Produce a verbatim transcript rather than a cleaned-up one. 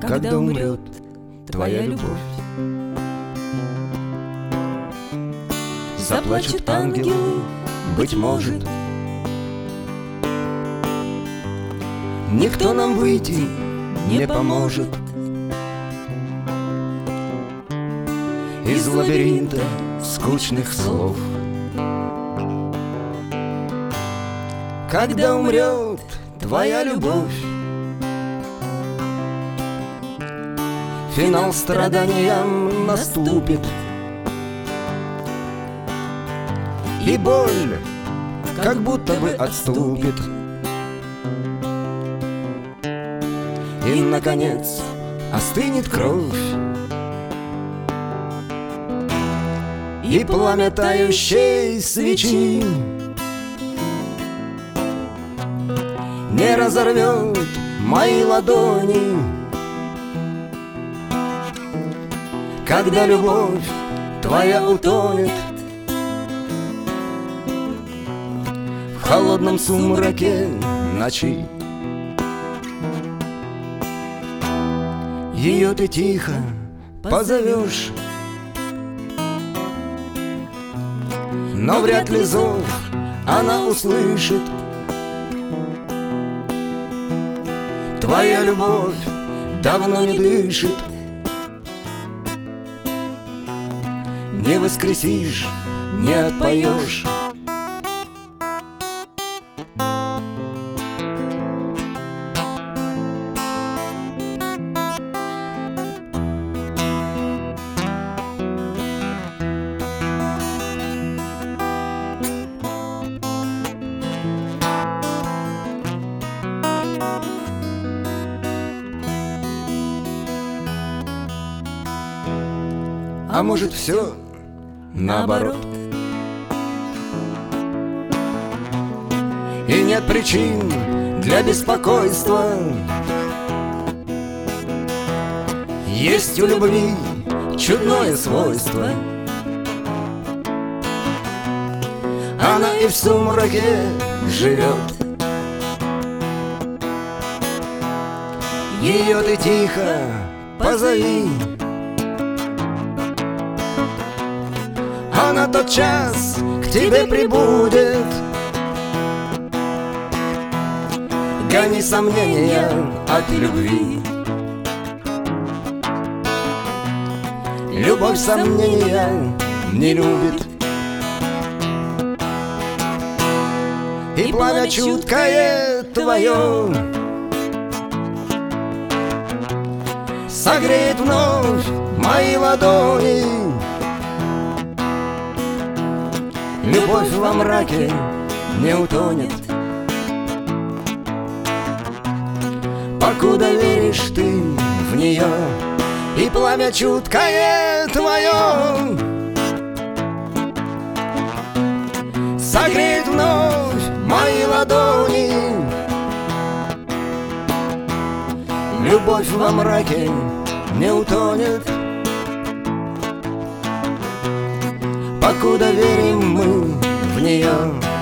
когда умрет твоя любовь. Заплачут ангелы, быть может, никто нам выйти не поможет из лабиринта скучных слов. Когда умрет твоя любовь, финал страданиям наступит, и боль как будто бы отступит, и, наконец, остынет кровь, и пламя тающей свечи не разорвет мои ладони. Когда любовь твоя утонет в холодном сумраке ночи, ее ты тихо позовешь, но вряд ли зов она услышит. Твоя любовь давно не дышит, не воскресишь, не отпоешь. А может, все наоборот, и нет причин для беспокойства. Есть у любви чудное свойство, она и в сумраке живет. Ее ты тихо позови, она тотчас к тебе прибудет. Гони сомнения от любви, любовь сомнения не любит. И пламя чуткое твое согреет вновь мои ладони. Любовь во мраке не утонет, покуда веришь ты в нее. И пламя чуткое твое согреет вновь мои ладони. Любовь во мраке не утонет, покуда верим мы в нее.